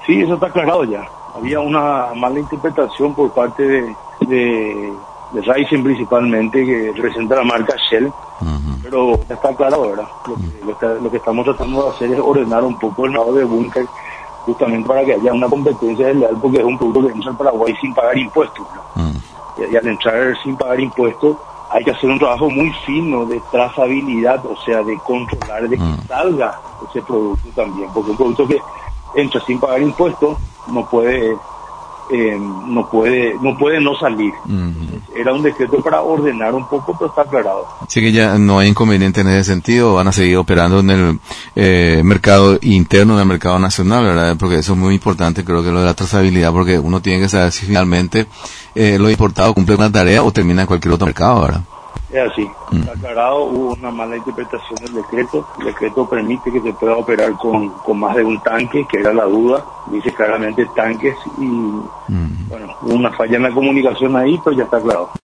Sí, eso está aclarado ya. Había una mala interpretación por parte de Raizen principalmente, que representa la marca Shell, pero ya está aclarado, ¿verdad? Lo que estamos tratando de hacer es ordenar un poco el mercado de búnker, justamente para que haya una competencia desleal, porque es un producto que entra al Paraguay sin pagar impuestos, ¿no? Y al entrar sin pagar impuestos hay que hacer un trabajo muy fino de trazabilidad, o sea, de controlar de que salga ese producto también, porque un producto que entra sin pagar impuestos no puede no salir. Era un decreto para ordenar un poco, pero está aclarado. Así que ya no hay inconveniente en ese sentido, van a seguir operando en el mercado interno, en el mercado nacional, ¿verdad? Porque eso es muy importante, creo que lo de la trazabilidad, porque uno tiene que saber si finalmente lo importado cumple una tarea o termina en cualquier otro mercado, ¿verdad? Es así, está aclarado, hubo una mala interpretación del decreto. El decreto permite que se pueda operar con más de un tanque, que era la duda, dice claramente tanques, y bueno, hubo una falla en la comunicación ahí, pero ya está aclarado.